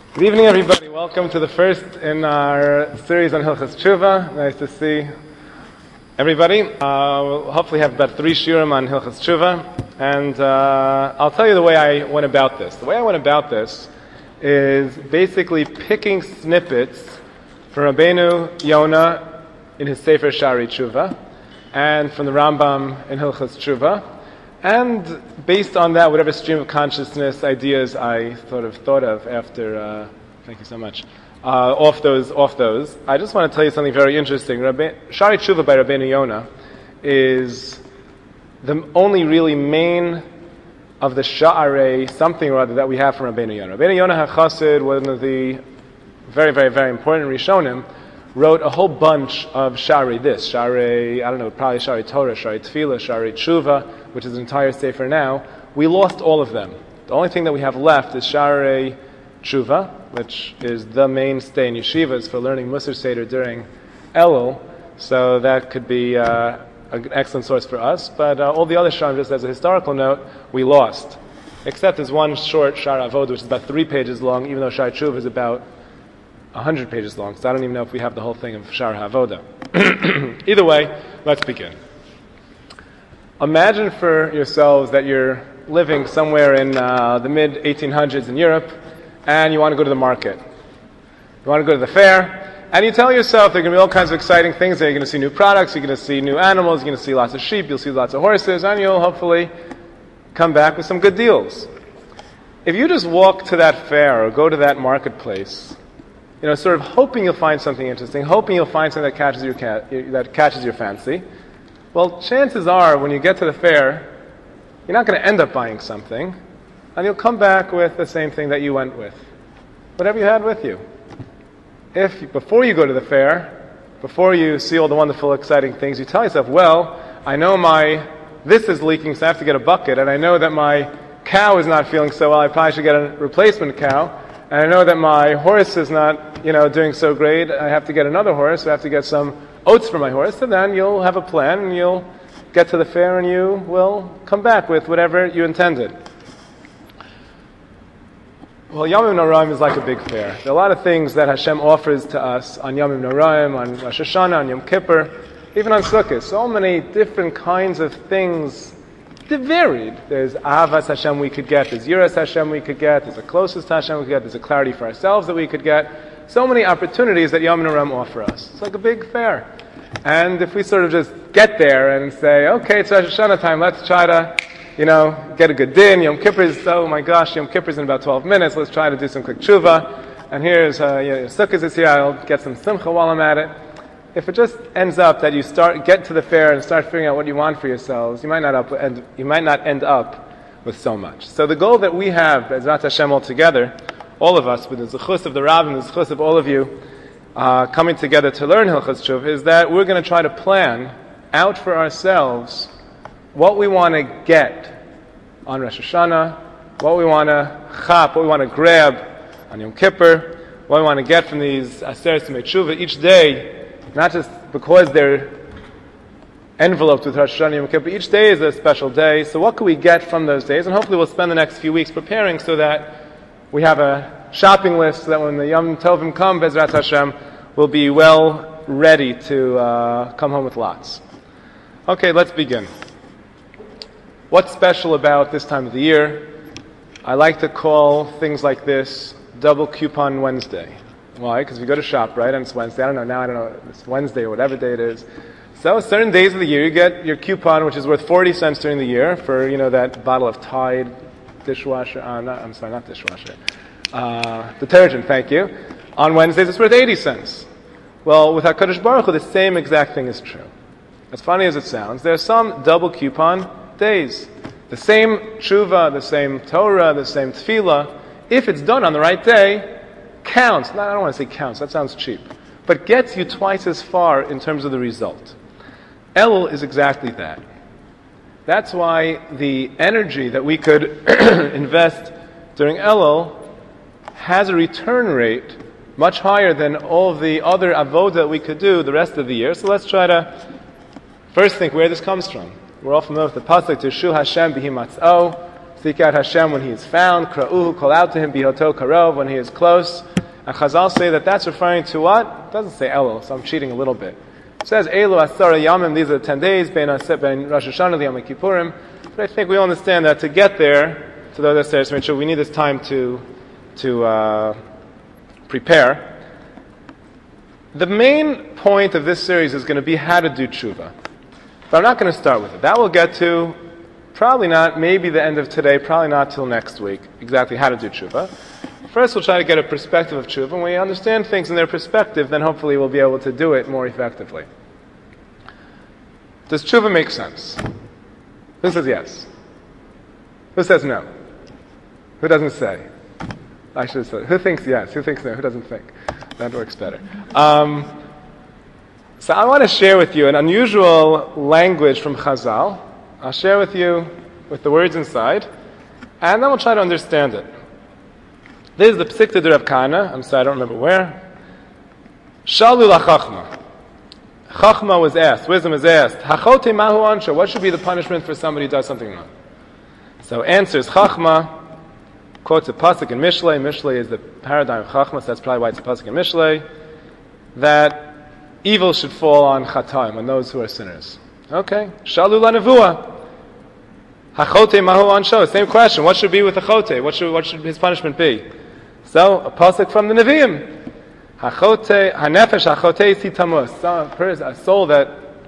Good evening, everybody. Welcome to the first in our series on Hilchas Tshuva. Nice to see everybody. We'll hopefully have about 3 shiurim on Hilchas Tshuva. And I'll tell you the way I went about this. The way I went about this is basically picking snippets from Rabbeinu Yonah in his Sefer Shari Tshuva and from the Rambam in Hilchas Tshuva. And based on that, whatever stream of consciousness ideas I thought of after, thank you so much, off those, I just want to tell you something very interesting. Shari Tshuva by Rabbeinu Yonah is the only really main of the Sha'arei something or other that we have from Rabbeinu Yonah. Rabbeinu Yonah HaChassid, one of the very, very, very important Rishonim, wrote a whole bunch of Shari, probably Shari Torah, Shari Tefillah, Shari Tshuva, which is an entire sefer now. We lost all of them. The only thing that we have left is Shari Tshuva, which is the mainstay in yeshivas for learning Musar Seder during Elul, so that could be an excellent source for us. But all the other Shari, just as a historical note, we lost. Except there's one short Shari Avodah, which is about 3 pages long, even though Shari Tshuva is about 100 pages long, so I don't even know if we have the whole thing of Shar HaAvodah. Either way, let's begin. Imagine for yourselves that you're living somewhere in the mid-1800s in Europe, and you want to go to the market. You want to go to the fair, and you tell yourself there are going to be all kinds of exciting things there. You're going to see new products, you're going to see new animals, you're going to see lots of sheep, you'll see lots of horses, and you'll hopefully come back with some good deals. If you just walk to that fair or go to that marketplace, sort of hoping you'll find something interesting, hoping you'll find something that catches your fancy, well, chances are when you get to the fair, you're not going to end up buying something, and you'll come back with the same thing that you went with, whatever you had with you. If before you go to the fair, before you see all the wonderful, exciting things, you tell yourself, well, I know this is leaking, so I have to get a bucket, and I know that my cow is not feeling so well, I probably should get a replacement cow. And I know that my horse is not, doing so great. I have to get another horse. I have to get some oats for my horse. And then you'll have a plan, and you'll get to the fair, and you will come back with whatever you intended. Well, Yomim Noraim is like a big fair. There are a lot of things that Hashem offers to us on Yomim Noraim, on Rosh Hashanah, on Yom Kippur, even on Sukkot. So many different kinds of things. They're varied. There's Ahavas Hashem we could get, there's Yiras Hashem we could get, there's a closest to Hashem we could get, there's a clarity for ourselves that we could get. So many opportunities that Yom Noraim offer us. It's like a big fair. And if we sort of just get there and say, okay, it's Rosh Hashanah time, let's try to, get a good din. Yom Kippur is, Yom Kippur is in about 12 minutes, let's try to do some quick tshuva. And here's, Sukkot is here, I'll get some simcha while I'm at it. If it just ends up that you get to the fair and start figuring out what you want for yourselves, you might not end up with so much. So the goal that we have as Rat Hashem all together, all of us, with the zechus of the Rav and the zechus of all of you coming together to learn Hilchas Tshuva, is that we're going to try to plan out for ourselves what we want to get on Rosh Hashanah, what we want to chap, what we want to grab on Yom Kippur, what we want to get from these Aseret Simei Tshuva each day. Not just because they're enveloped with Rosh Hashanah and Yom Kippur, each day is a special day. So what can we get from those days? And hopefully we'll spend the next few weeks preparing so that we have a shopping list so that when the Yom Tovim come, Bezrat Hashem, we'll be well ready to come home with lots. Okay, let's begin. What's special about this time of the year? I like to call things like this Double Coupon Wednesday. Why? Because we go to shop, right? And it's Wednesday. I don't know, it's Wednesday or whatever day it is. So certain days of the year, you get your coupon, which is worth 40 cents during the year for, that bottle of Tide dishwasher. Not dishwasher. Detergent, thank you. On Wednesdays, it's worth 80 cents. Well, with HaKadosh Baruch Hu, the same exact thing is true. As funny as it sounds, there are some double coupon days. The same tshuva, the same Torah, the same tefillah, if it's done on the right day, counts. I don't want to say counts, that sounds cheap. But gets you twice as far in terms of the result. Elul is exactly that. That's why the energy that we could invest during Elul has a return rate much higher than all of the other avodah that we could do the rest of the year. So let's try to first think where this comes from. We're all familiar with the pasuk, Tirshu Hashem B'hi Matz'o. Seek out Hashem when He is found. Kra'uhu, call out to Him, bihoto karov, when He is close. And Chazal say that that's referring to what? It doesn't say Elul, so I'm cheating a little bit. It says Elu Asara Yamim, these are the 10 days, Ben Rosh Hashanah, the Yom Kippurim. But I think we all understand that to get there, to those stairs, we need this time to prepare. The main point of this series is going to be how to do tshuva. But I'm not going to start with it. That we'll get to, probably not, maybe the end of today, probably not till next week, exactly how to do tshuva. First, we'll try to get a perspective of tshuva. When we understand things in their perspective, then hopefully we'll be able to do it more effectively. Does tshuva make sense? Who says yes? Who says no? Who doesn't say? I should have said. Who thinks yes? Who thinks no? Who doesn't think? That works better. So I want to share with you an unusual language from Chazal. I'll share with you with the words inside, and then we'll try to understand it. This is the Psikta de Rav Kahana. I'm sorry, I don't remember where. Shalu la Chachma. Chachma was asked, wisdom was asked, Hachote mahu ansha, what should be the punishment for somebody who does something wrong? So answers Chachma, quotes a pasuk in Mishlei. Mishlei is the paradigm of Chachma, so that's probably why it's a pasuk in Mishlei, that evil should fall on Chataim, on those who are sinners. Okay. Shalu la Nevuah. Hachote mahu ansho. Same question. What should be with the chote? What should his punishment be? So, a pasuk from the Nevi'im. Hachote, hanefesh hachote sitamus. A soul that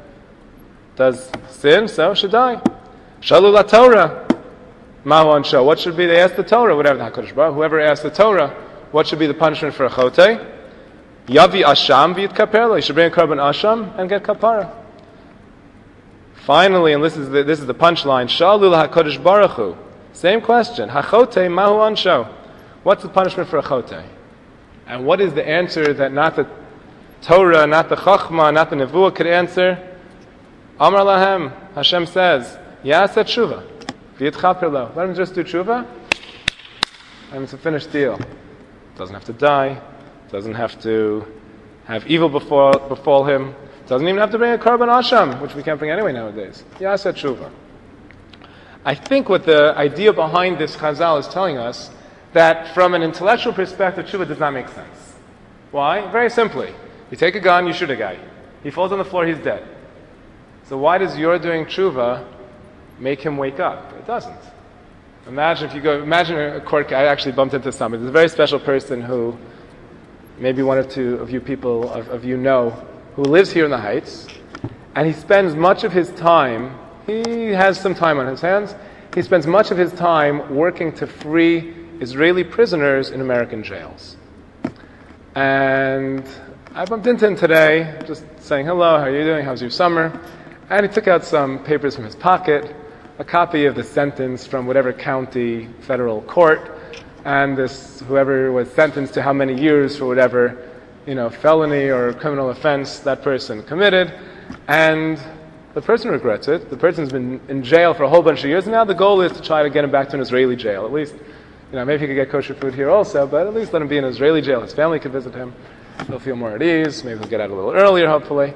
does sin, so should die. Shalu la Torah. Mahu ansho. What should be? They asked the Torah, whatever the HaKadosh Baruch Hu, whoever asked the Torah, what should be the punishment for a chote? Yavi asham v'yit kaperla. You should bring a korban asham and get kapara. Finally, and this is the punchline, Shalu HaKadosh Baruch Hu. Same question. Hachote mahu ansho. What's the punishment for a chote? And what is the answer that not the Torah, not the Chachma, not the Nevuah could answer? Amar lahem, Hashem says, Ya'aseh tshuva, v'yitchaper lo. Let him just do tshuva, and it's a finished deal. Doesn't have to die, doesn't have to have evil befall him, doesn't even have to bring a korban asham, which we can't bring anyway nowadays. Ya'aseh tshuva. I think what the idea behind this Chazal is telling us, that from an intellectual perspective, tshuva does not make sense. Why? Very simply. You take a gun, you shoot a guy. He falls on the floor, he's dead. So why does your doing tshuva make him wake up? It doesn't. Imagine a court case. I actually bumped into somebody. There's a very special person who, maybe one or two of you people of you know, who lives here in the Heights, and he spends much of his time, he has some time on his hands, he spends much of his time working to free Israeli prisoners in American jails. And I bumped into him today, just saying, hello, how are you doing? How's your summer? And he took out some papers from his pocket, a copy of the sentence from whatever county federal court, and whoever was sentenced to how many years for whatever, felony or criminal offense that person committed. And the person regrets it. The person's been in jail for a whole bunch of years, and now the goal is to try to get him back to an Israeli jail, at least. Maybe he could get kosher food here also, but at least let him be in an Israeli jail. His family could visit him. He'll feel more at ease. Maybe he'll get out a little earlier, hopefully.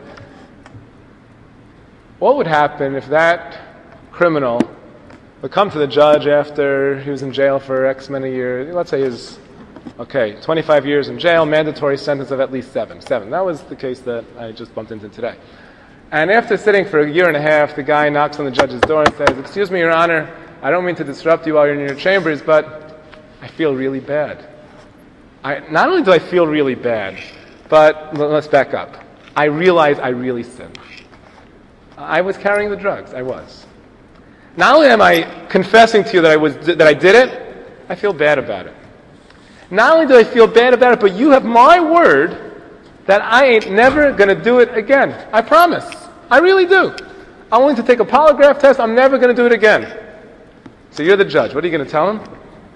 What would happen if that criminal would come to the judge after he was in jail for X many years? Let's say he's, 25 years in jail, mandatory sentence of at least 7. That was the case that I just bumped into today. And after sitting for a year and a half, the guy knocks on the judge's door and says, excuse me, Your Honor, I don't mean to disrupt you while you're in your chambers, but I feel really bad. Not only do I feel really bad, but let's back up. I realize I really sinned. I was carrying the drugs. I was. Not only am I confessing to you that I did it, I feel bad about it. Not only do I feel bad about it, but you have my word that I ain't never going to do it again. I promise. I really do. I'm willing to take a polygraph test. I'm never going to do it again. So you're the judge. What are you going to tell him?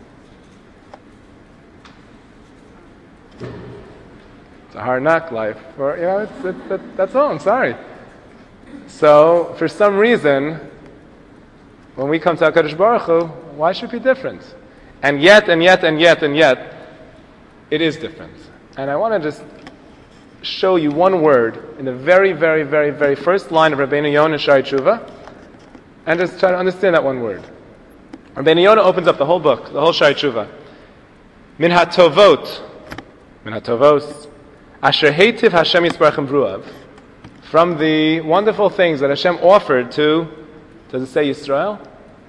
It's a hard knock life. Or, that's all. I'm sorry. So, for some reason, when we come to HaKadosh Baruch Hu, why should it be different? And yet, it is different. And I want to just show you one word in the very, very, very, very first line of Rabbeinu Yonah Shari Tshuva, and just try to understand that one word. Rabbeinu Yonah opens up the whole book, the whole Shari Tshuva. Min hatovot, asher heitiv Hashem yisbarachem v'ruav. From the wonderful things that Hashem offered to, does it say Yisrael?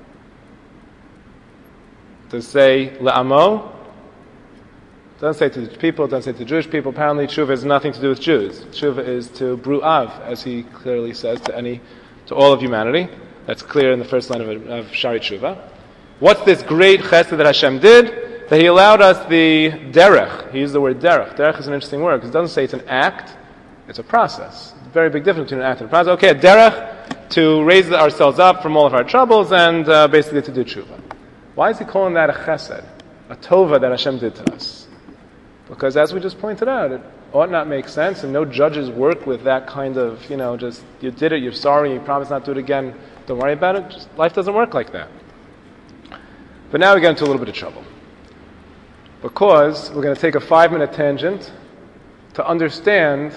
Does it say Le'amo? It doesn't say to the people, it doesn't say to Jewish people. Apparently Tshuva has nothing to do with Jews. Tshuva is to Bru'av, as he clearly says to all of humanity. That's clear in the first line of Shari Tshuva. What's this great chesed that Hashem did? That He allowed us the derech. He used the word derech. Derech is an interesting word because it doesn't say it's an act, it's a process. It's a very big difference between an act and a process. Okay, a derech to raise ourselves up from all of our troubles and basically to do tshuva. Why is He calling that a chesed? A tova that Hashem did to us? Because as we just pointed out, it ought not make sense, and no judges work with that kind of, just, you did it, you're sorry, you promise not to do it again, don't worry about it. Just, life doesn't work like that. But now we get into a little bit of trouble. Because we're going to take a 5-minute tangent to understand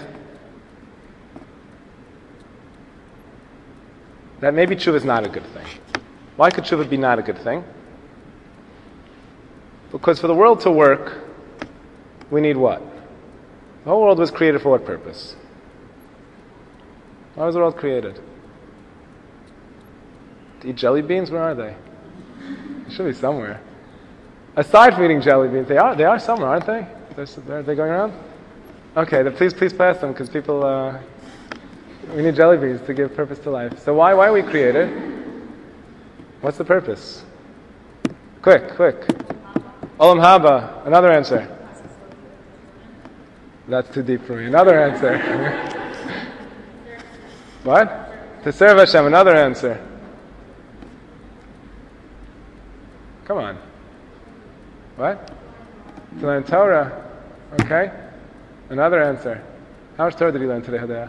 that maybe tshuva is not a good thing. Why could tshuva be not a good thing? Because for the world to work, we need what? The whole world was created for what purpose? Why was the world created? To eat jelly beans? Where are they? They should be somewhere. Aside from eating jelly beans, they are somewhere, aren't they? Are they going around? Okay, then please pass them, because people, we need jelly beans to give purpose to life. So why are we created? What's the purpose? Quick. Olam Haba, another answer. That's too deep for me. Another answer. What? To serve Hashem, another answer. Come on. What? To learn Torah. Okay. Another answer. How much Torah did you learn today, Hadaya?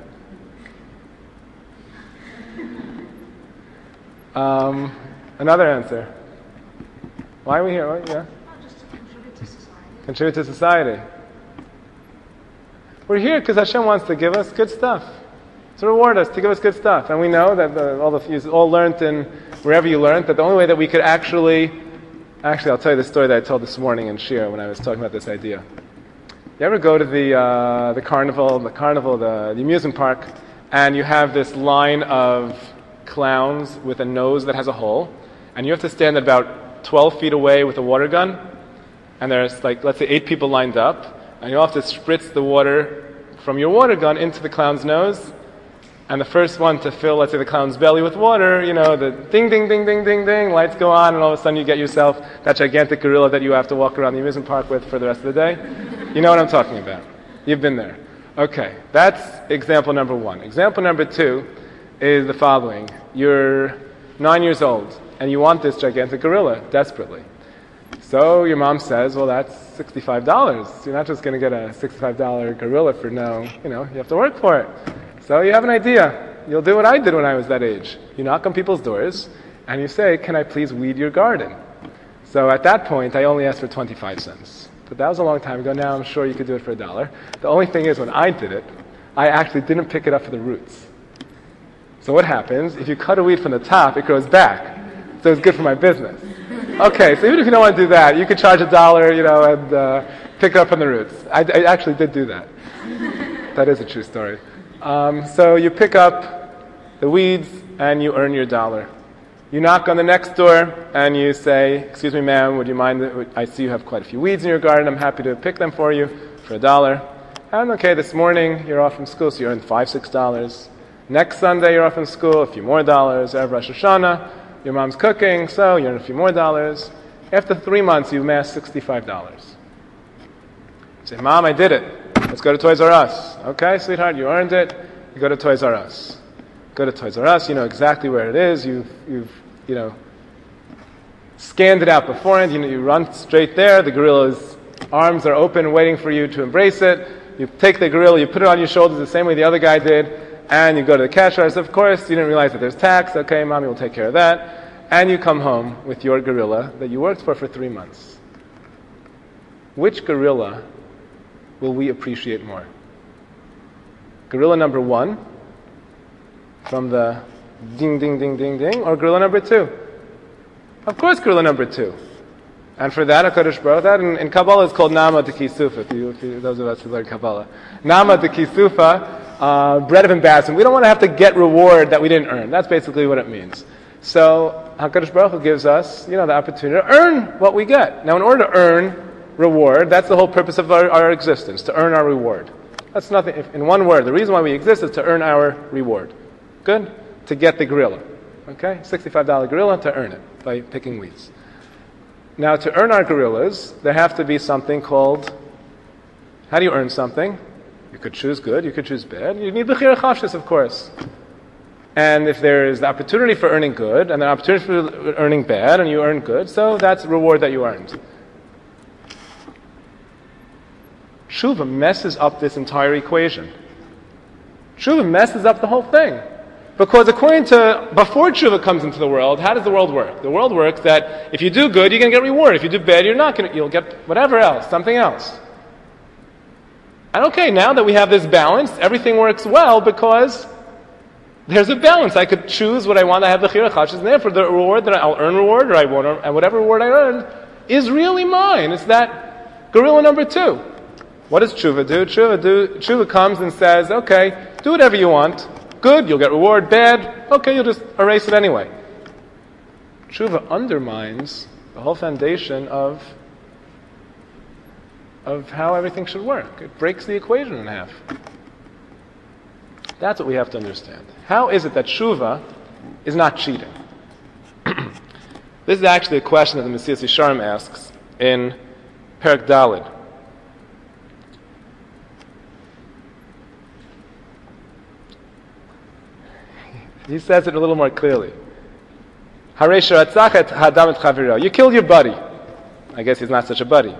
Another answer. Why are we here? What? Yeah. Just to contribute to society. Contribute to society. We're here because Hashem wants to give us good stuff. To reward us, to give us good stuff. And we know that you all learned in wherever you learned, that the only way that we could actually, I'll tell you the story that I told this morning in Shir when I was talking about this idea. You ever go to the carnival, the amusement park, and you have this line of clowns with a nose that has a hole, and you have to stand about 12 feet away with a water gun, and there's let's say 8 people lined up, and you all have to spritz the water from your water gun into the clown's nose, and the first one to fill, let's say, the clown's belly with water, the ding, ding, ding, ding, ding, ding, lights go on, and all of a sudden you get yourself that gigantic gorilla that you have to walk around the amusement park with for the rest of the day. You know what I'm talking about. You've been there. Okay, that's example number 1. Example number 2 is the following. You're 9 years old, and you want this gigantic gorilla desperately. So your mom says, well, that's $65. You're not just going to get a $65 gorilla for no, you have to work for it. So you have an idea. You'll do what I did when I was that age. You knock on people's doors, and you say, can I please weed your garden? So at that point, I only asked for 25 cents. But that was a long time ago. Now I'm sure you could do it for $1. The only thing is, when I did it, I actually didn't pick it up for the roots. So what happens? If you cut a weed from the top, it grows back. So it's good for my business. Okay, so even if you don't want to do that, you could charge $1, and pick it up from the roots. I actually did do that. That is a true story. So you pick up the weeds and you earn your $1. You knock on the next door and you say, excuse me, ma'am, would you mind, I see you have quite a few weeds in your garden, I'm happy to pick them for you for $1. And okay, this morning you're off from school, so you earn $5, $6. Next Sunday you're off from school, a few more dollars. Erev Rosh Hashanah, your mom's cooking, so you earn a few more dollars. After 3 months, you've amassed $65. You say, Mom, I did it. Let's go to Toys R Us. Okay, sweetheart, you earned it. You go to Toys R Us. Go to Toys R Us, you know exactly where it is. You've scanned it out beforehand. You run straight there. The gorilla's arms are open, waiting for you to embrace it. You take the gorilla, you put it on your shoulders the same way the other guy did, and you go to the cash register. Of course, you didn't realize that there's tax. Okay, Mommy will take care of that. And you come home with your gorilla that you worked for 3 months. Which gorilla will we appreciate more? Gorilla number 1 from the ding, ding, ding, ding, ding, or gorilla number 2? Of course, gorilla number 2. And for that, HaKadosh Baruch, that in Kabbalah is called Nama de Kisufa, those of us who learn Kabbalah. Nama de Kisufa, bread of embarrassment. We don't want to have to get reward that we didn't earn. That's basically what it means. So, HaKadosh Baruch Hu gives us, the opportunity to earn what we get. Now, in order to earn reward, that's the whole purpose of our existence, to earn our reward. That's nothing, in one word, the reason why we exist is to earn our reward. Good? To get the gorilla. Okay? $65 gorilla, to earn it by picking weeds. Now, to earn our gorillas, there have to be something called, how do you earn something? You could choose good, you could choose bad. You need b'chira chafshis, of course. And if there is the opportunity for earning good, and the opportunity for earning bad, and you earn good, so that's reward that you earned. Tshuva messes up this entire equation. Tshuva messes up the whole thing. Because according to, before tshuva comes into the world, how does the world work? The world works that if you do good, you're going to get reward. If you do bad, you'll get whatever else, something else. And okay, now that we have this balance, everything works well because there's a balance. I could choose what I want to have the b'chira chafshis, and therefore the reward that I'll earn reward, or I won't earn, and whatever reward I earn is really mine. It's that gorilla number 2. What does tshuva do? Tshuva comes and says, okay, do whatever you want. Good, you'll get reward. Bad, okay, you'll just erase it anyway. Tshuva undermines the whole foundation of how everything should work. It breaks the equation in half. That's what we have to understand. How is it that tshuva is not cheating? This is actually a question that the Mesilas Yesharim asks in Perek Daled. He says it a little more clearly. You killed your buddy. I guess he's not such a buddy.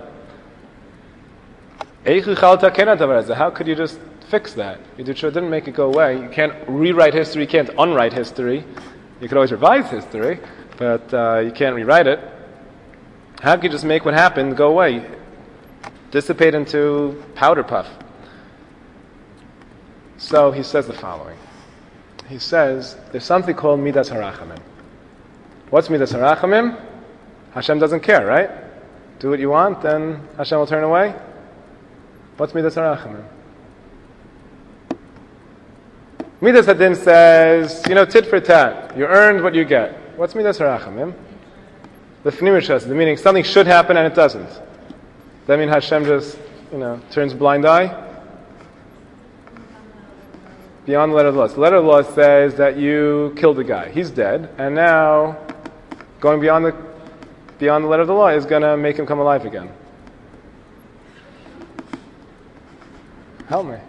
How could you just fix that? Yiduchah didn't make it go away. You can't rewrite history, you can't unwrite history. You could always revise history, but you can't rewrite it. How could you just make what happened go away? Dissipate into powder puff. So he says the following. He says, there's something called Midas HaRachamim. What's Midas HaRachamim? Hashem doesn't care, right? Do what you want, then Hashem will turn away. What's Midas HaRachamim? Midas Hadin says, tit for tat. You earned what you get. What's Midas HaRachamim? The Fnimishas, the meaning something should happen and it doesn't. Does that mean Hashem just, turns a blind eye? Beyond the letter of the law. So the letter of the law says that you killed a guy. He's dead. And now, going beyond the letter of the law is going to make him come alive again. Help me.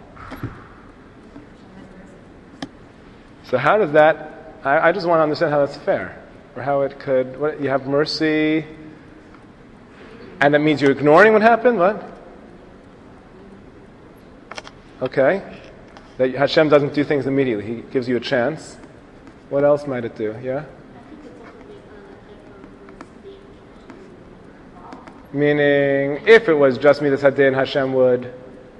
So how does that... I just want to understand how that's fair. Or how it could... you have mercy... And that means you're ignoring what happened? What? Okay. That Hashem doesn't do things immediately. He gives you a chance. What else might it do? Yeah? Meaning, if it was just Midas Hadin, Hashem would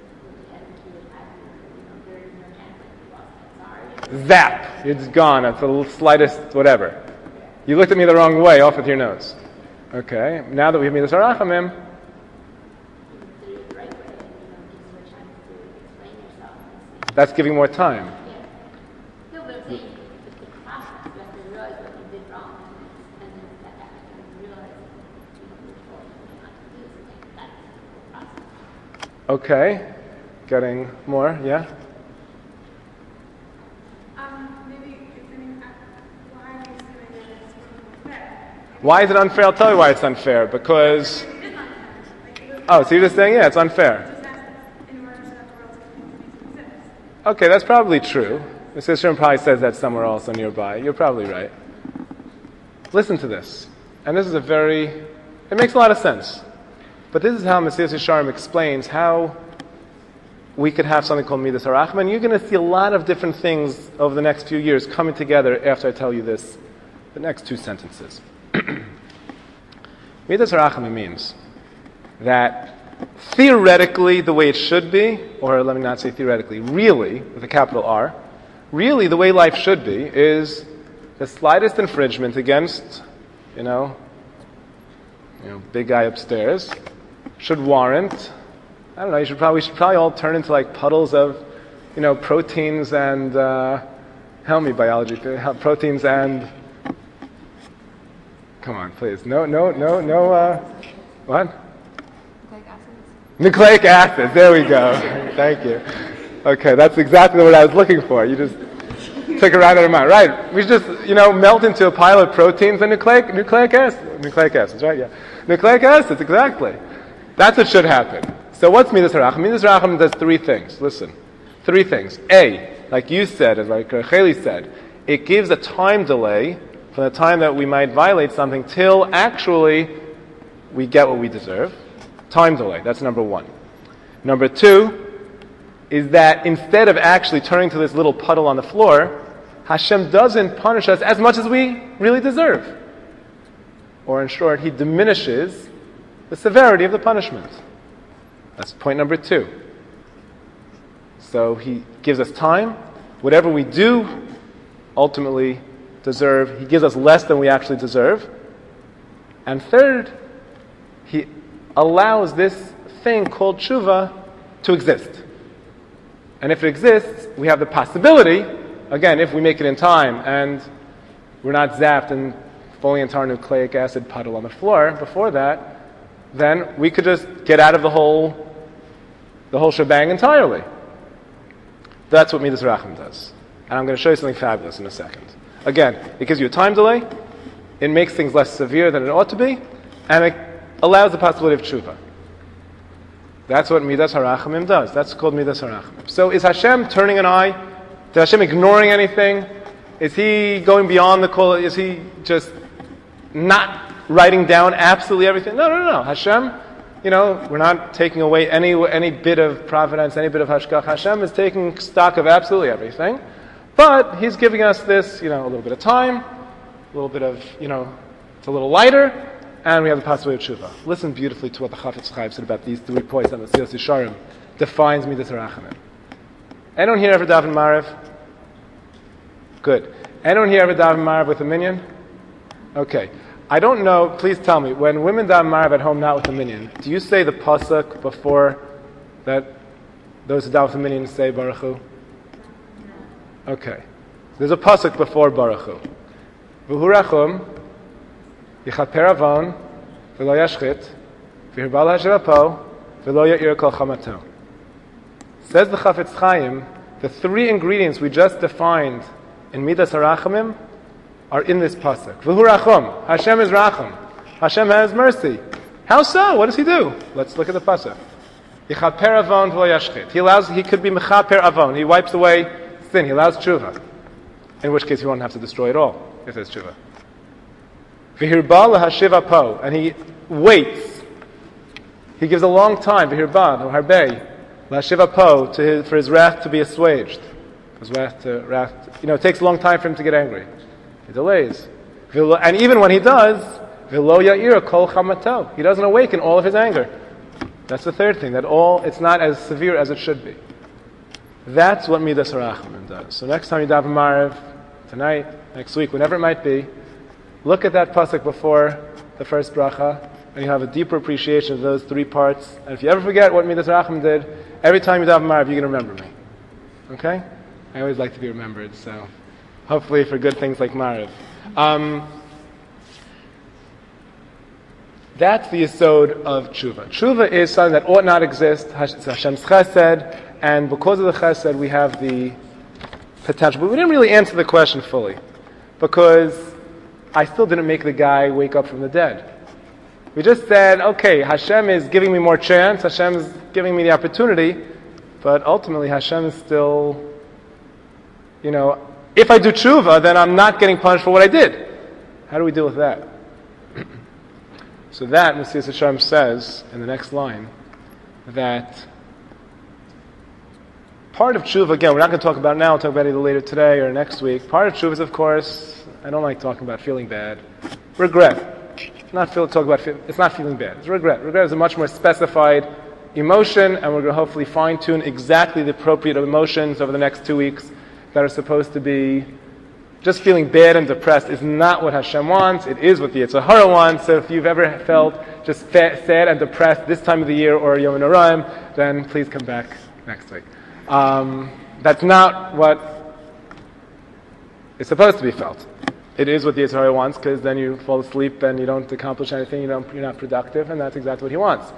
zap. It's gone. It's the slightest whatever. You looked at me the wrong way, off with your nose. Okay. Now that we have Midas HaRachamim, that's giving more time. No, but it's the process. You have to realize what you did wrong, and then step back and realize not to do this again. That's the process. Okay. Getting more, yeah? Why is it unfair? I'll tell you why it's unfair. Because... Oh, so you're just saying, yeah, it's unfair. Okay, that's probably true. Mr. Sherman probably says that somewhere else or nearby. You're probably right. Listen to this. And this is it makes a lot of sense. But this is how Mesilas Yesharim explains how we could have something called Midas HaRachamim. And you're going to see a lot of different things over the next few years coming together after I tell you this, the next 2 sentences. Midas HaRachamim means that theoretically, the way it should be, or let me not say theoretically, really, with a capital R, really the way life should be is the slightest infringement against, big guy upstairs, should warrant, I don't know, we should probably all turn into like puddles of, proteins and, help me biology, proteins and, come on, please, no, what? Nucleic acids, there we go. Thank you. Okay, that's exactly what I was looking for. You just took it right out of my mind. Right, we should just, melt into a pile of proteins and nucleic acids, right? Yeah. Nucleic acids, exactly. That's what should happen. So what's Midas Harachim? Midas Harachim does three things. Listen. Three things. A, like you said, as like Cheli said, it gives a time delay from the time that we might violate something till actually we get what we deserve. Time delay, that's number one. Number two is that instead of actually turning to this little puddle on the floor, Hashem doesn't punish us as much as we really deserve. Or in short, He diminishes the severity of the punishment. That's point number two. So He gives us time. Whatever we do, ultimately deserve. He gives us less than we actually deserve. And third, He allows this thing called tshuva to exist. And if it exists, we have the possibility, again, if we make it in time and we're not zapped and falling into our nucleic acid puddle on the floor before that, then we could just get out of the whole shebang entirely. That's what Midas Racham does. And I'm going to show you something fabulous in a second. Again, it gives you a time delay, it makes things less severe than it ought to be, and it allows the possibility of tshuva. That's what Midas HaRachamim does. That's called Midas HaRachamim. So is Hashem turning an eye? Is Hashem ignoring anything? Is He going beyond the call? Is He just not writing down absolutely everything? No. Hashem, we're not taking away any bit of providence, any bit of hashgach. Hashem is taking stock of absolutely everything. But He's giving us this, a little bit of time, a little bit of, it's a little lighter, and we have the possibility of tshuva. Listen beautifully to what the Chafetz Chaim said about these 3 points on the Mesilas Yesharim defines Midas Harachamim. Anyone here ever daven Maariv? Good. Anyone here ever daven Maariv with a minyan? Okay. I don't know, please tell me, when women daven Maariv at home not with a minyan, do you say the pasuk before that those who daven with a minyan say Baruch Hu? Okay. There's a pasuk before Baruch Hu. V'hu rachum, yichaper avon, v'lo yashchit, v'hirbal ha'shirapo, v'lo ya'ir kol chamato. Says the Chafetz Chaim, the 3 ingredients we just defined in Midas HaRachamim are in this pasuk. V'hu rachum, Hashem is rachum. Hashem has mercy. How so? What does He do? Let's look at the pasuk. Yichaper avon v'lo yashchit. He could be mechaper avon. He wipes away sin. He allows tshuva. In which case He won't have to destroy it all, if there's tshuva. V'hirbal ha'shiva po. And He waits. He gives a long time, v'hirbal, or harbei, ha'shiva po, for His wrath to be assuaged. It takes a long time for Him to get angry. He delays. And even when He does, v'lo ya'ir kol chamato. He doesn't awaken all of His anger. That's the third thing, it's not as severe as it should be. That's what Midas HaRachamim does. So next time you daven Maariv, tonight, next week, whenever it might be, look at that pasuk before the first bracha, and you have a deeper appreciation of those 3 parts. And if you ever forget what Midas HaRachamim did, every time you daven Maariv, you're going to remember me. Okay? I always like to be remembered, so hopefully for good things like Maariv. That's the yesod of tshuva. Tshuva is something that ought not exist. It's Hashem's chesed, and because of the chesed, we have the potential. But we didn't really answer the question fully, because I still didn't make the guy wake up from the dead. We just said, okay, Hashem is giving me more chance, Hashem is giving me the opportunity, but ultimately Hashem is still, if I do tshuva, then I'm not getting punished for what I did. How do we deal with that? So that, Mesilas Yesharim says in the next line, that part of tshuva, again, we're not going to talk about it now, we'll talk about it either later today or next week. Part of tshuva is, of course, I don't like talking about feeling bad. Regret. It's not feeling bad. It's regret. Regret is a much more specified emotion, and we're going to hopefully fine-tune exactly the appropriate emotions over the next 2 weeks that are supposed to be, just feeling bad and depressed is not what Hashem wants. It is what the Yetzer Hara wants. So if you've ever felt just sad and depressed this time of the year or Yom Noraim, then please come back next week. That's not what is supposed to be felt. It is what the Yetzer Hara wants, because then you fall asleep and you don't accomplish anything, you're not productive, and that's exactly what he wants.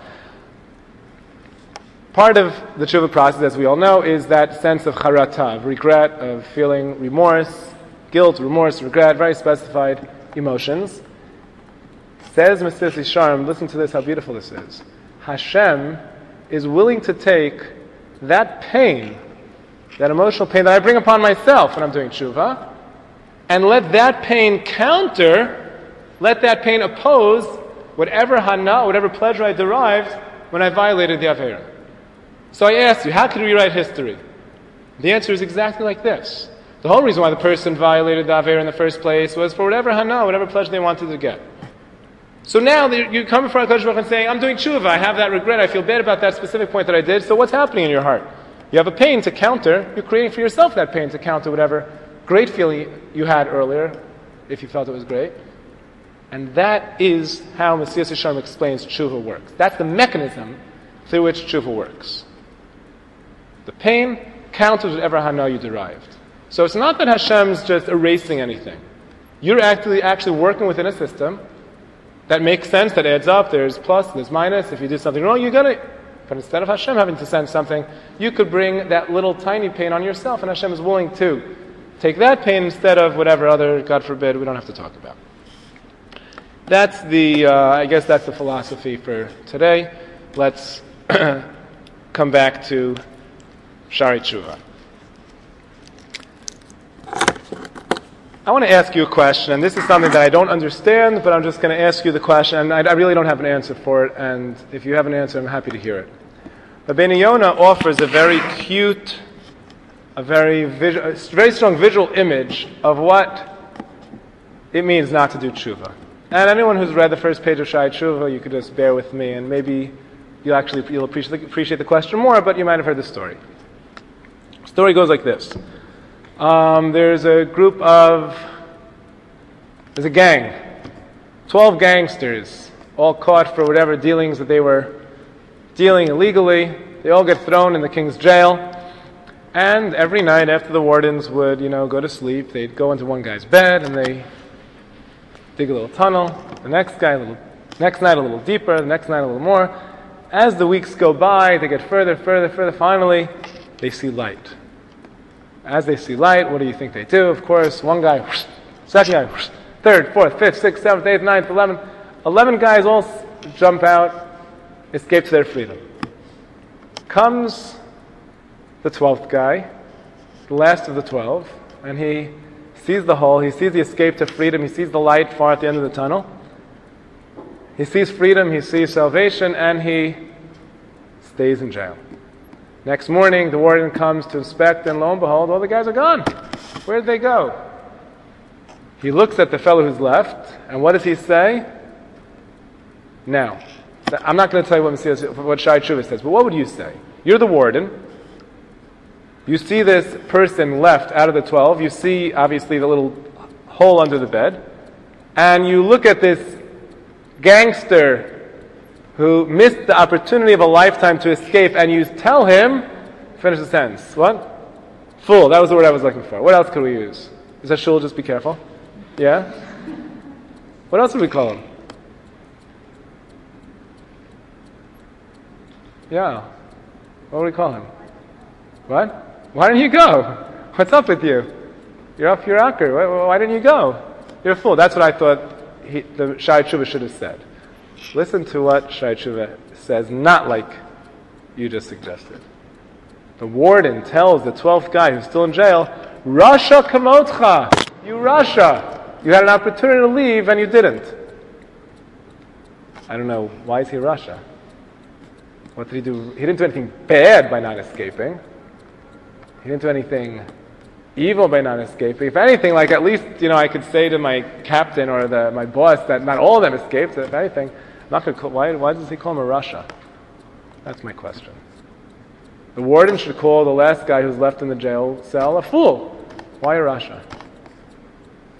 Part of the tshuva process, as we all know, is that sense of charata, of regret, of feeling remorse, guilt, remorse, regret, very specified emotions. Says Mesilas Yesharim, listen to this, how beautiful this is. Hashem is willing to take that pain, that emotional pain that I bring upon myself when I'm doing tshuva, and let that pain let that pain oppose whatever hana, whatever pleasure I derived when I violated the Aveira. So I asked you, how could we rewrite history? The answer is exactly like this. The whole reason why the person violated the Aveira in the first place was for whatever hana, whatever pleasure they wanted to get. So now you come in front of HaKadosh Baruch Hu and saying, I'm doing tshuva, I have that regret, I feel bad about that specific point that I did, so what's happening in your heart? You have a pain to counter, you're creating for yourself that pain to counter whatever great feeling you had earlier, if you felt it was great. And that is how Mesilas Yesharim explains tshuva works. That's the mechanism through which tshuva works. The pain counters whatever hana you derived. So it's not that Hashem's just erasing anything. You're actually working within a system that makes sense, that adds up, there's plus, there's minus. If you do something wrong, you get it. But instead of Hashem having to send something, you could bring that little tiny pain on yourself, and Hashem is willing to take that pain instead of whatever other, God forbid, we don't have to talk about. That's I guess that's the philosophy for today. Let's come back to Shari Tshuva. I want to ask you a question, and this is something that I don't understand, but I'm just going to ask you the question, and I really don't have an answer for it, and if you have an answer, I'm happy to hear it. Rabbeinu Yonah offers a very cute, a very strong visual image of what it means not to do tshuva. And anyone who's read the first page of Shai Tshuva, you could just bear with me, and maybe you'll appreciate the question more, but you might have heard the story. The story goes like this. There's a gang, 12 gangsters, all caught for whatever dealings that they were dealing illegally. They all get thrown in the king's jail, and every night after the wardens would, go to sleep, they'd go into one guy's bed and they dig a little tunnel. The next night a little deeper, the next night a little more. As the weeks go by, they get further. Finally, they see light. As they see light, what do you think they do? Of course, one guy, second guy, third, fourth, fifth, sixth, seventh, eighth, ninth, 11th. 11 guys all jump out, escape to their freedom. Comes the 12th guy, the last of the 12, and he sees the hole, he sees the escape to freedom, he sees the light far at the end of the tunnel. He sees freedom, he sees salvation, and he stays in jail. Next morning, the warden comes to inspect, and lo and behold, all the guys are gone. Where did they go? He looks at the fellow who's left, and what does he say? Now, I'm not going to tell you what Shai Tshuva says, but what would you say? You're the warden. You see this person left out of the 12. You see, obviously, the little hole under the bed. And you look at this gangster who missed the opportunity of a lifetime to escape, and you tell him, finish the sentence. What? Fool. That was the word I was looking for. What else could we use? Is that shul? Just be careful. Yeah? What else would we call him? Yeah. What would we call him? What? Why didn't you go? What's up with you? You're off your rocker. Why didn't you go? You're a fool. That's what I thought the Shai Tshuva should have said. Listen to what Shai Tshuva says, not like you just suggested. The warden tells the 12th guy who's still in jail, Rasha kamotcha, you Rasha. You had an opportunity to leave and you didn't. I don't know, why is he Rasha? What did he do? He didn't do anything bad by not escaping. He didn't do anything evil by not escaping. If anything, at least, I could say to my captain or my boss that not all of them escaped. If anything, I'm not going to call, why does he call him a Rasha? That's my question. The warden should call the last guy who's left in the jail cell a fool. Why a Rasha?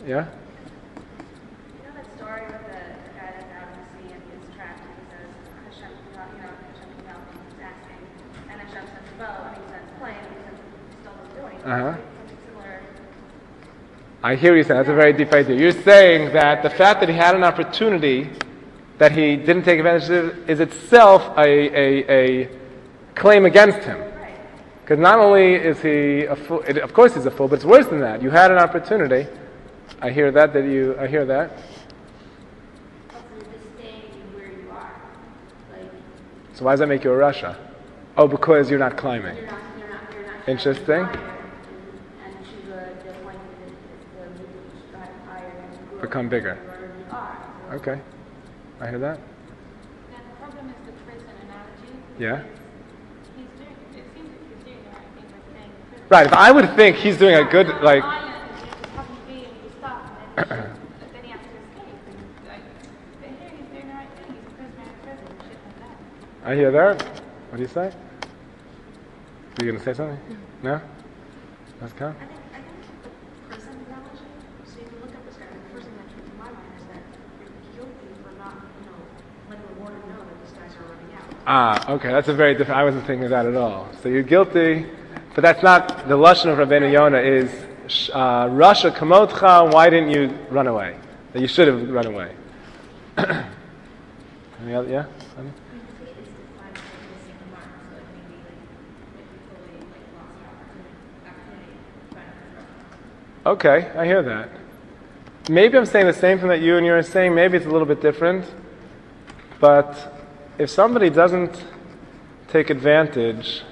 Yeah? You know that story with the guy that's out in the sea and gets trapped and he says, Hashem, Hashem can help him, he's asking. And Hashem sends a bow and he sends a plane and he still doesn't do anything. Something similar. I hear you saying, that's a very deep idea. You're saying that the fact that he had an opportunity that he didn't take advantage of is itself a claim against him. Because not only is he a fool, of course he's a fool, but it's worse than that. You had an opportunity. I hear that, I hear that. Also, you're just staying where you are. Like, So why does that make you a Rasha? Oh, because you're not climbing. you're not Interesting. trying to climb higher, and Tshuva, the point is the movement to strive higher and grow Become bigger. where you are. Okay. I hear that. Now the problem is the prison analogy. Yeah. It seems like he's doing the right thing by staying in prison. Right, if I would think he's doing a good, like, Island, and you just happen to be and you stop and then he has to escape. And like, but here he's doing the right thing. He's a prisoner in prison and shit like that. I hear that. What do you say? Are you going to say something? No? Let's go. I think the prison analogy, so if you look at this guy, the first thing that came to my mind is that you're guilty for not, letting the warden know that these guys are running out. Okay, that's a very different, I wasn't thinking of that at all. So you're guilty, but that's not, the Lashon of Rabbeinu Yonah is, Rasha kamotcha, why didn't you run away? That you should have run away. Any other, yeah? Honey? Okay, I hear that. Maybe I'm saying the same thing that you and you're saying, maybe it's a little bit different, but if somebody doesn't take advantage,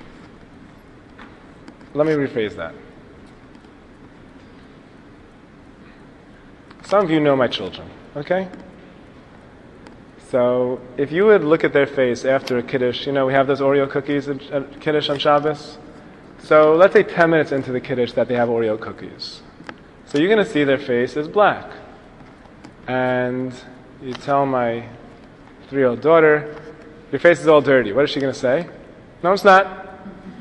let me rephrase that. Some of you know my children, okay? So if you would look at their face after a Kiddush, we have those Oreo cookies at Kiddush on Shabbos. So let's say 10 minutes into the Kiddush that they have Oreo cookies. So you're going to see their face is black. And you tell my 3-year-old daughter, your face is all dirty. What is she going to say? No, it's not.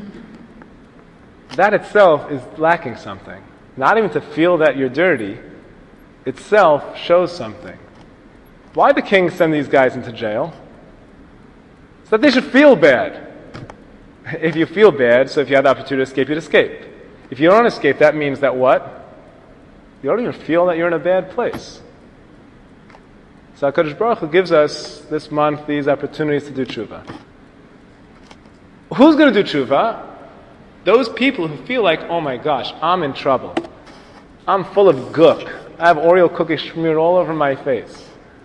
That itself is lacking something. Not even to feel that you're dirty itself shows something. Why did the king send these guys into jail? So that they should feel bad. If you feel bad, so if you had the opportunity to escape, you'd escape. If you don't escape, that means that what? You don't even feel that you're in a bad place. So HaKadosh Baruch Hu gives us this month these opportunities to do tshuva. Who's going to do tshuva? Those people who feel like, oh my gosh, I'm in trouble. I'm full of gook. I have Oreo cookies smeared all over my face.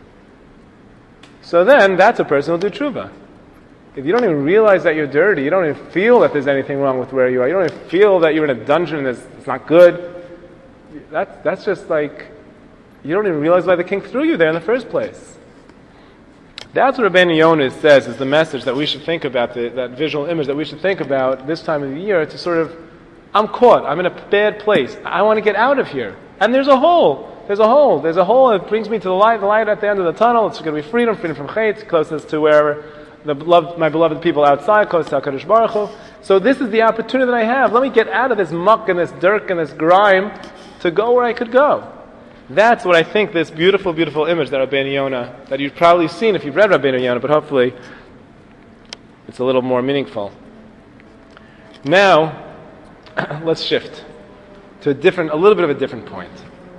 So then, that's a person who'll do tshuva. If you don't even realize that you're dirty, you don't even feel that there's anything wrong with where you are, you don't even feel that you're in a dungeon and it's not good, that's just like, you don't even realize why the king threw you there in the first place. That's what Rabbeinu Yonah says is the message that we should think about, that visual image that we should think about this time of the year to sort of, I'm caught, I'm in a bad place, I want to get out of here. And there's a hole that brings me to the light at the end of the tunnel. It's going to be freedom from chait, closeness to wherever my beloved people outside, close to HaKadosh Baruch Hu. So this is the opportunity that I have. Let me get out of this muck and this dirt and this grime to go where I could go. That's what I think this beautiful, beautiful image that Rabbeinu Yonah, that you've probably seen if you've read Rabbeinu Yonah, but hopefully it's a little more meaningful. Now, let's shift to a little bit of a different point.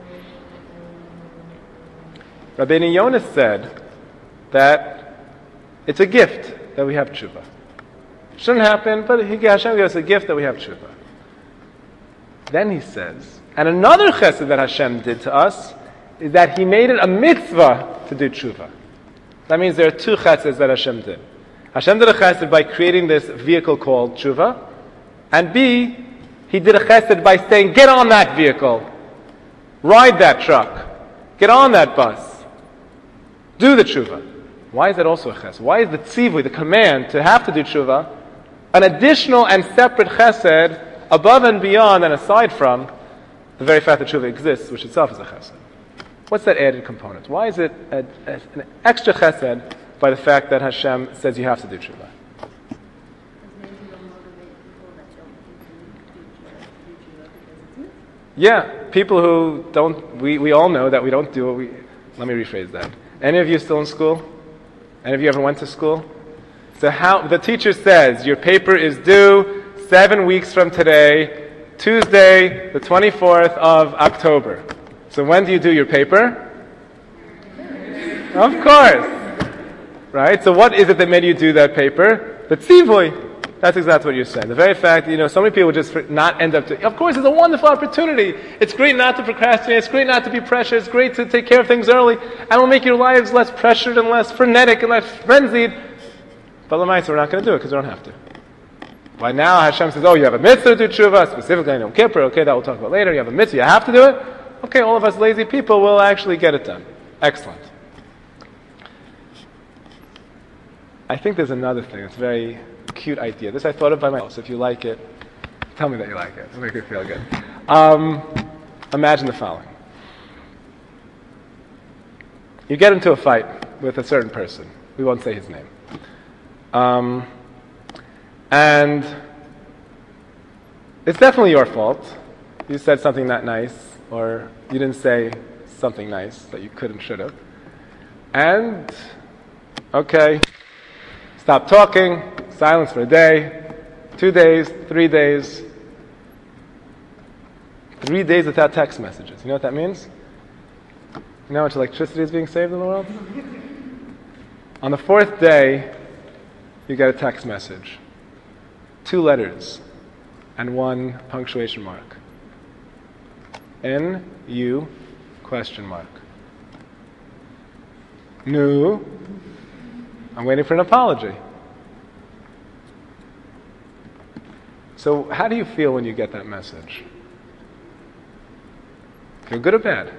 Rabbeinu Yonah said that it's a gift that we have tshuva. Shouldn't happen, but Hashem gives us a gift that we have tshuva. Then he says, and another chesed that Hashem did to us is that He made it a mitzvah to do tshuva. That means there are two cheseds that Hashem did. Hashem did a chesed by creating this vehicle called tshuva, and B, He did a chesed by saying, get on that vehicle, ride that truck, get on that bus, do the tshuva. Why is that also a chesed? Why is the tzivui, the command to have to do tshuva, an additional and separate chesed above and beyond and aside from the very fact that tshuva exists, which itself is a chesed? What's that added component? Why is it an extra chesed by the fact that Hashem says you have to do tshuva? Yeah, people who don't, we all know that we don't do what we, let me rephrase that. Any of you still in school? Any of you ever went to school? So how, the teacher says, your paper is due 7 weeks from today, Tuesday, the 24th of October. So when do you do your paper? Of course. Right? So what is it that made you do that paper? The tzivui. That's exactly what you're saying. The very fact that, so many people just not end up to, of course, it's a wonderful opportunity. It's great not to procrastinate. It's great not to be pressured. It's great to take care of things early. And it'll make your lives less pressured and less frenetic and less frenzied. But Lamaisa, we're not going to do it because we don't have to. By now, Hashem says, oh, you have a mitzvah to do tshuva, specifically in Yom Kippur. Okay, that we'll talk about later. You have a mitzvah, you have to do it. Okay, all of us lazy people will actually get it done. Excellent. I think there's another thing. It's a very cute idea. This I thought of by myself. So if you like it, tell me that you like it. It'll make me feel good. Imagine the following. You get into a fight with a certain person. We won't say his name. And it's definitely your fault. You said something not nice, or you didn't say something nice that you could and should have. And, okay, stop talking, silence for a day, 2 days, 3 days. 3 days without text messages. You know what that means? You know how much electricity is being saved in the world? On the 4th day, you get a text message. 2 letters and 1 punctuation mark. N-U question mark. No. I'm waiting for an apology. So how do you feel when you get that message? Feel good or bad?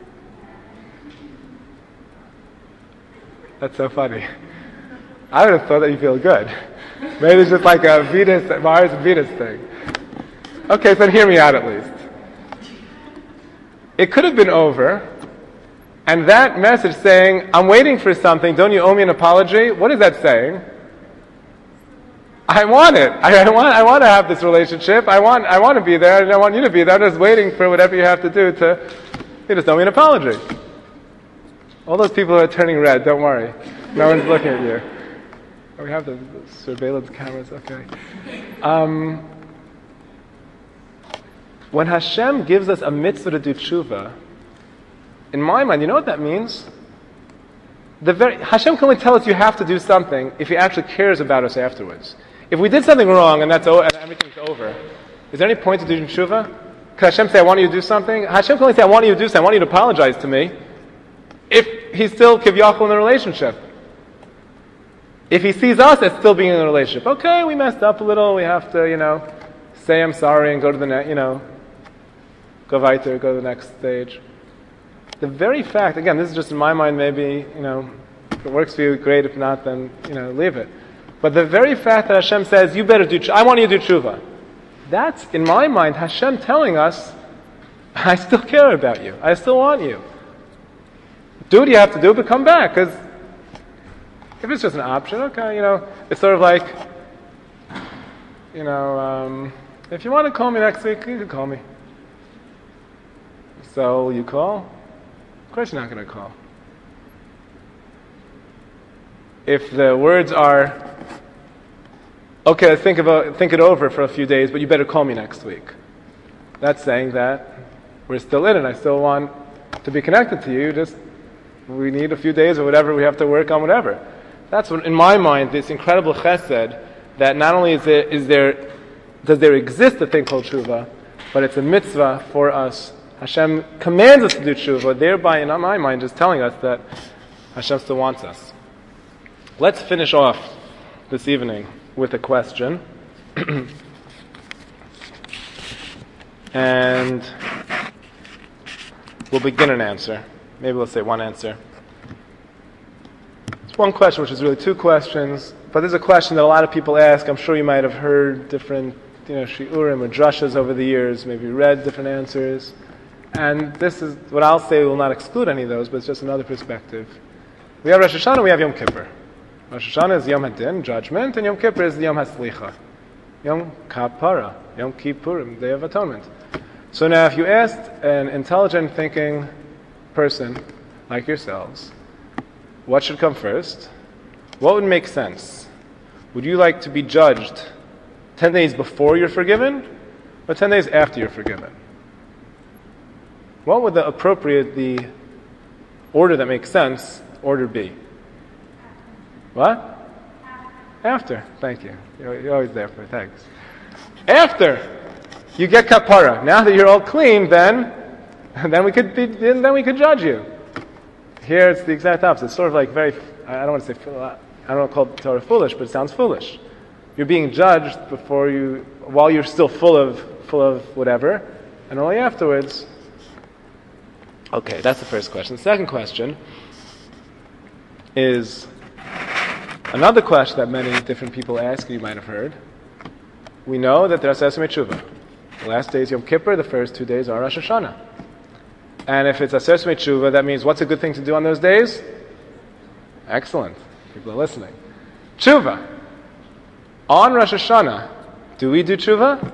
That's so funny. I would have thought that you feel good. Maybe it's just like a Mars and Venus thing. Okay, so hear me out at least. It could have been over, and that message saying, I'm waiting for something, don't you owe me an apology? What is that saying? I want it. I want to have this relationship. I want to be there, and I want you to be there. I'm just waiting for whatever you have to do to, you just owe me an apology. All those people who are turning red, don't worry. No one's looking at you. Oh, we have the surveillance cameras, okay. When Hashem gives us a mitzvah to do tshuva, in my mind, you know what that means? Hashem can only tell us you have to do something if He actually cares about us afterwards. If we did something wrong and and everything's over, is there any point to doing tshuva? Can Hashem say, I want you to do something? Hashem can only say, I want you to do something, I want you to apologize to me, if He's still kivyachol in the relationship. If He sees us as still being in a relationship, okay, we messed up a little, we have to, say I'm sorry and go to the next, go weiter, go to the next stage. The very fact, again, this is just in my mind, maybe, if it works for you, great. If not, then, leave it. But the very fact that Hashem says, you better do, I want you to do tshuva. That's, in my mind, Hashem telling us, I still care about you. I still want you. Do what you have to do, but come back. Because if it's just an option, okay, it's sort of like, if you want to call me next week, you can call me. So you call? Of course you're not going to call. If the words are, okay, think it over for a few days, but you better call me next week. That's saying that we're still in it. I still want to be connected to you. Just we need a few days or whatever. We have to work on whatever. That's what, in my mind, this incredible chesed that not only does there exist a thing called tshuva, but it's a mitzvah for us. Hashem commands us to do tshuva, thereby, in my mind, just telling us that Hashem still wants us. Let's finish off this evening with a question. And we'll begin an answer. Maybe we'll say one answer. It's one question, which is really 2 questions, but there's a question that a lot of people ask. I'm sure you might have heard different, shiurim or drashas over the years, maybe read different answers. And this is, what I'll say will not exclude any of those, but it's just another perspective. We have Rosh Hashanah, we have Yom Kippur. Rosh Hashanah is Yom Hadin, judgment, and Yom Kippur is the Yom HaSlicha. Yom Kapara, Yom Kippurim, Day of Atonement. So now if you asked an intelligent thinking person like yourselves, what should come first? What would make sense? Would you like to be judged 10 days before you're forgiven or 10 days after you're forgiven? What would the order that makes sense, order be? What? After. Thank you. You're always there for it. Thanks. After you get kapara. Now that you're all clean, then we could judge you. Here it's the exact opposite. It's sort of like very, I don't want to say, I don't want to call the Torah foolish, but it sounds foolish. You're being judged while you're still full of whatever, and only afterwards. Okay, that's the first question. The second question is another question that many different people ask, you might have heard. We know that there's Aseret Tshuva. The last day is Yom Kippur, the first 2 days are Rosh Hashanah. And if it's Aseret Tshuva, that means what's a good thing to do on those days? Excellent. People are listening. Tshuva. On Rosh Hashanah, do we do Tshuva?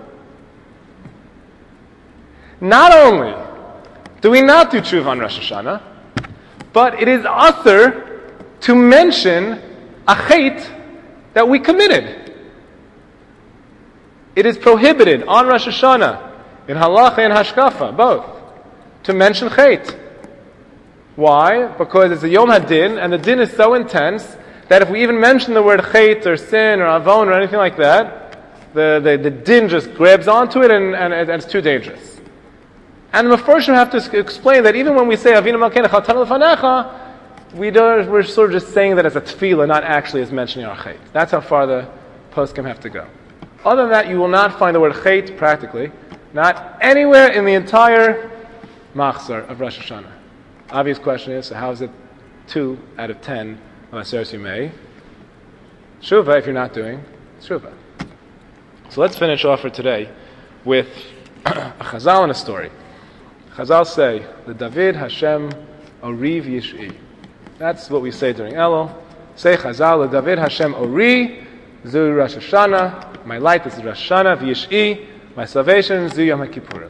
Not only do we not do Tshuva on Rosh Hashanah, but it is usher to mention a chait that we committed. It is prohibited on Rosh Hashanah, in halacha and hashkafa, both, to mention chait. Why? Because it's a Yom HaDin, and the din is so intense that if we even mention the word chait or sin or avon or anything like that, the din just grabs onto it and it's too dangerous. And the Mefarshim have to explain that even when we say Avinu Malkeinu Chatanu Lefanecha, we're sort of just saying that as a tefillah, not actually as mentioning our chait. That's how far the poskim have to go. Other than that, you will not find the word chait practically, not anywhere in the entire machzor of Rosh Hashanah. Obvious question is, so how is it 2 out of 10 of Aseret Yimei? Shuvah, if you're not doing Shuvah. So let's finish off for today with a chazal and a story. Chazal say, the David Hashem Ori V'Yish'i. That's what we say during Elul. Say Chazal, the David Hashem Ori, Zu Rosh Hashanah, my light is Rosh Hashanah, V'Yish'i, my salvation, Zu Yom HaKippurim.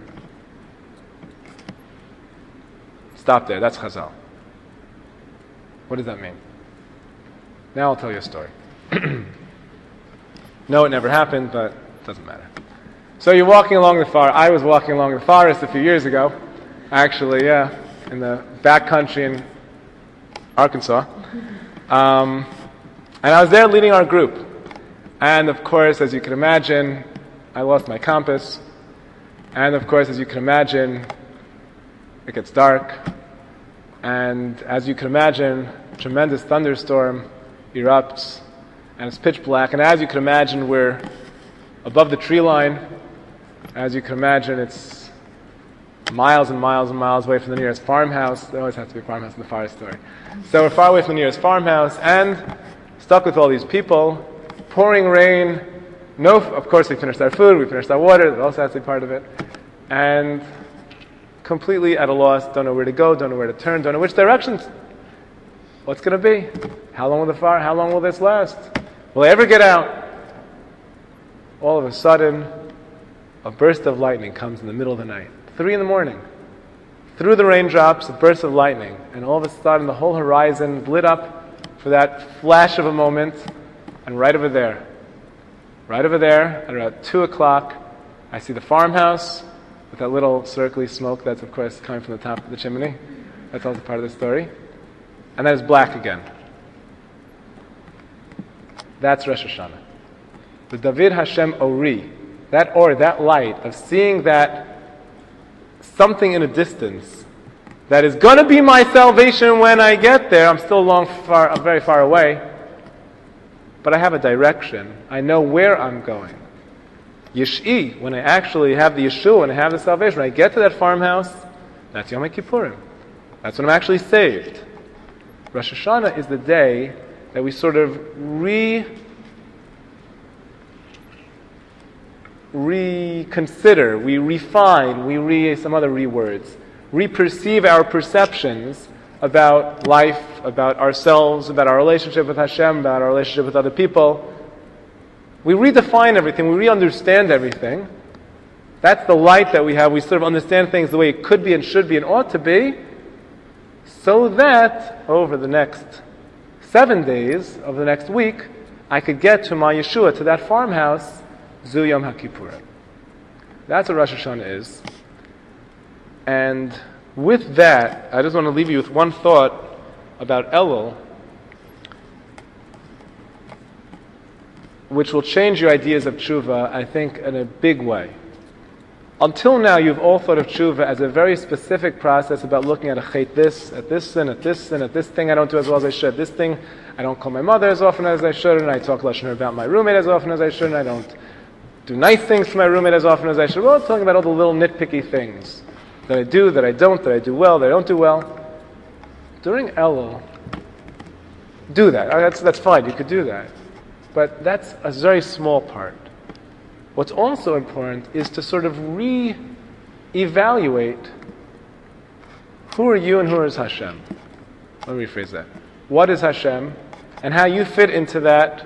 Stop there, that's Chazal. What does that mean? Now I'll tell you a story. No, it never happened, but it doesn't matter. So you're walking along the forest. I was walking along the forest a few years ago. Actually, yeah, in the back country in Arkansas. And I was there leading our group. And of course, as you can imagine, I lost my compass. And of course, as you can imagine, it gets dark. And as you can imagine, a tremendous thunderstorm erupts. And it's pitch black. And as you can imagine, we're above the tree line. As you can imagine, it's miles and miles and miles away from the nearest farmhouse. There always has to be a farmhouse in the forest story. So we're far away from the nearest farmhouse and stuck with all these people, pouring rain. No, of course we finished our food, we finished our water, that also has to be part of it. And completely at a loss, don't know where to go, don't know where to turn, don't know which direction. What's going to be? How long will this last? Will I ever get out? All of a sudden, a burst of lightning comes in the middle of the night. 3 a.m. Through the raindrops, a burst of lightning. And all of a sudden, the whole horizon lit up for that flash of a moment. And right over there, at about 2 o'clock, I see the farmhouse with that little circly smoke that's, of course, coming from the top of the chimney. That's also part of the story. And then it's black again. That's Rosh Hashanah. The David Hashem Ori, that light of seeing that something in a distance that is going to be my salvation when I get there. I'm still I'm very far away, but I have a direction. I know where I'm going. Yish'i, when I actually have the Yeshua and I have the salvation, when I get to that farmhouse, that's Yom Kippurim. That's when I'm actually saved. Rosh Hashanah is the day that we sort of reconsider, we refine, some other words, re-perceive our perceptions about life, about ourselves, about our relationship with Hashem, about our relationship with other people. We redefine everything, we re-understand everything. That's the light that we have. We sort of understand things the way it could be and should be and ought to be, so that over the next 7 days of the next week, I could get to my Yeshua, to that farmhouse, Zu Yom HaKippurim. That's what Rosh Hashanah is. And with that, I just want to leave you with one thought about Elul, which will change your ideas of tshuva, I think, in a big way. Until now, you've all thought of tshuva as a very specific process about looking at a chait this, at this sin, at this sin, at this thing I don't do as well as I should, this thing I don't call my mother as often as I should, and I talk lashon about my roommate as often as I should, and I don't do nice things for my roommate as often as I should. We're all talking about all the little nitpicky things that I do, that I don't, that I do well, that I don't do well. During Elul, do that. That's fine, you could do that. But that's a very small part. What's also important is to sort of re-evaluate who are you and who is Hashem. Let me rephrase that. What is Hashem, and how you fit into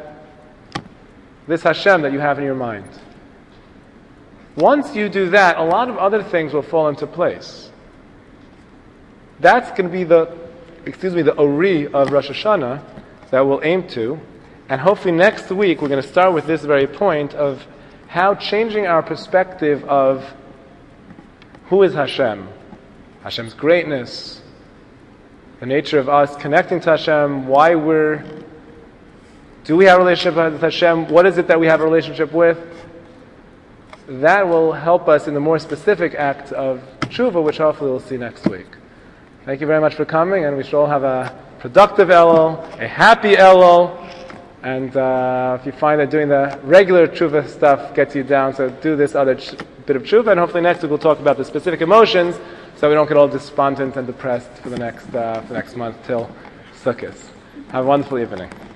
this Hashem that you have in your mind. Once you do that, a lot of other things will fall into place. That's going to be the Ori of Rosh Hashanah that we'll aim to. And hopefully next week we're going to start with this very point of how changing our perspective of who is Hashem, Hashem's greatness, the nature of us connecting to Hashem, do we have a relationship with Hashem, what is it that we have a relationship with? That will help us in the more specific act of tshuva, which hopefully we'll see next week. Thank you very much for coming, and we should all have a productive Elul, a happy Elul. And if you find that doing the regular tshuva stuff gets you down, so do this other bit of tshuva, and hopefully next week we'll talk about the specific emotions, so we don't get all despondent and depressed for the next month till Sukkot. Have a wonderful evening.